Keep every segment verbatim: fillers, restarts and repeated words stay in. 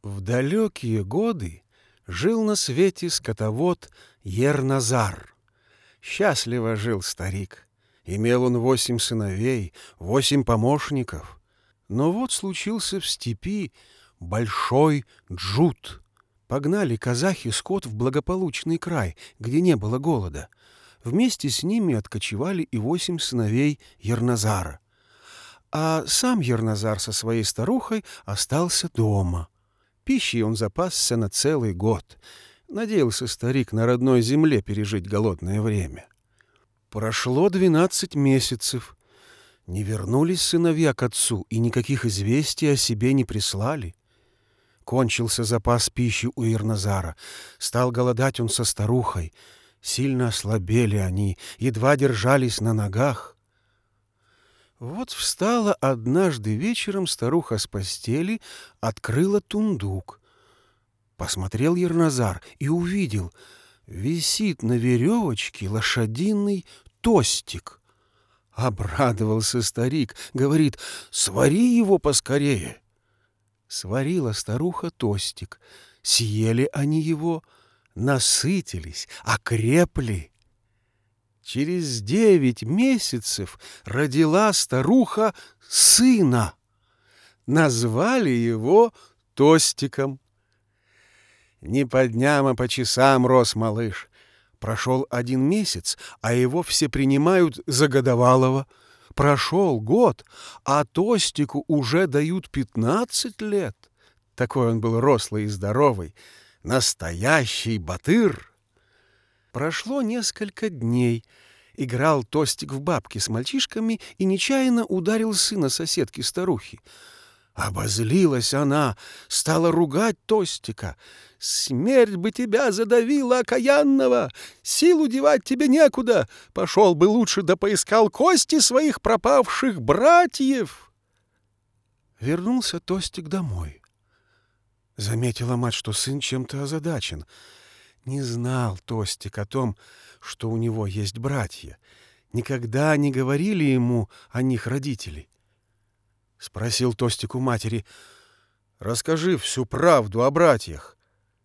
В далекие годы жил на свете скотовод Ерназар. Счастливо жил старик. Имел он восемь сыновей, восемь помощников. Но вот случился в степи большой джут. Погнали казахи скот в благополучный край, где не было голода. Вместе с ними откочевали и восемь сыновей Ерназара. А сам Ерназар со своей старухой остался дома. Пищей он запасся на целый год. Надеялся старик на родной земле пережить голодное время. Прошло двенадцать месяцев. Не вернулись сыновья к отцу и никаких известий о себе не прислали. Кончился запас пищи у Ерназара. Стал голодать он со старухой. Сильно ослабели они, едва держались на ногах. Вот встала однажды вечером старуха с постели, открыла тундук. Посмотрел Ерназар и увидел, висит на веревочке лошадиный тостик. Обрадовался старик, говорит: «Свари его поскорее». Сварила старуха тостик. Съели они его, насытились, окрепли. Через девять месяцев родила старуха сына. Назвали его Тостиком. Не по дням, а по часам рос малыш. Прошел один месяц, а его все принимают за годовалого. Прошел год, а Тостику уже дают пятнадцать лет. Такой он был рослый и здоровый. Настоящий батыр. Прошло несколько дней. Играл Тостик в бабки с мальчишками и нечаянно ударил сына соседки-старухи. Обозлилась она, стала ругать Тостика. «Смерть бы тебя задавила, окаянного! Силу девать тебе некуда! Пошел бы лучше да поискал кости своих пропавших братьев!» Вернулся Тостик домой. Заметила мать, что сын чем-то озадачен. Не знал Тостик о том, что у него есть братья. Никогда не говорили ему о них родители. Спросил Тостик у матери: «Расскажи всю правду о братьях».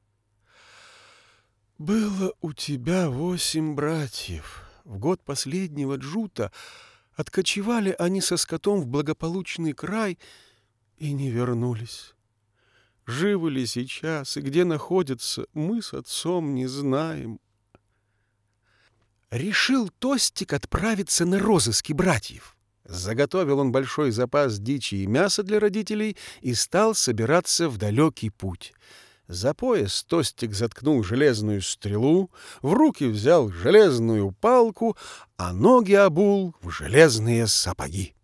«Было у тебя восемь братьев. В год последнего джута откочевали они со скотом в благополучный край и не вернулись. Живы ли сейчас и где находятся, мы с отцом не знаем». Решил Тостик отправиться на розыски братьев. Заготовил он большой запас дичи и мяса для родителей и стал собираться в далекий путь. За пояс Тостик заткнул железную стрелу, в руки взял железную палку, а ноги обул в железные сапоги.